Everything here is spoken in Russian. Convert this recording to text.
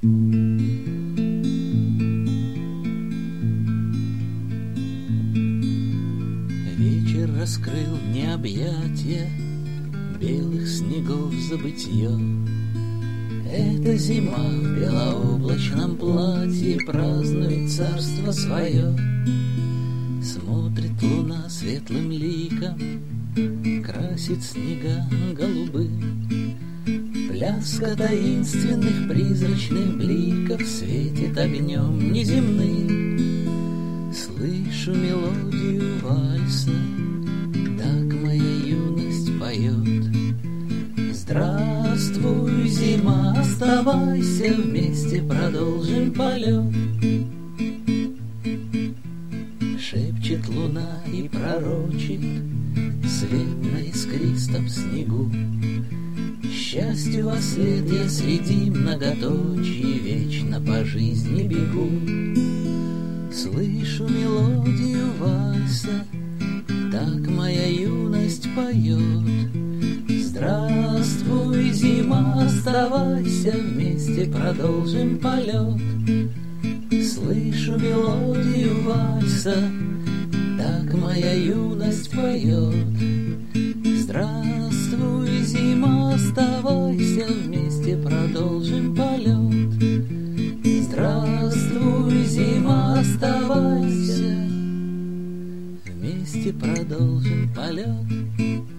Вечер раскрыл мне объятия белых снегов забытье. Эта зима в белооблачном платье празднует царство свое. Смотрит луна светлым ликом, красит снега голубым. Пляска таинственных призрачных бликов светит огнем неземным. Слышу мелодию вальса, так моя юность поет. Здравствуй, зима, оставайся, вместе продолжим полет. Шепчет луна и пророчит свет на искристом снегу. Счастью во след я среди многоточий вечно по жизни бегу. Слышу мелодию вальса, так моя юность поет. Здравствуй, зима, оставайся, вместе продолжим полет. Слышу мелодию вальса, так моя юность поет. Здравствуй, зима, оставайся, вместе продолжим полет. Здравствуй, зима, оставайся, вместе продолжим полет.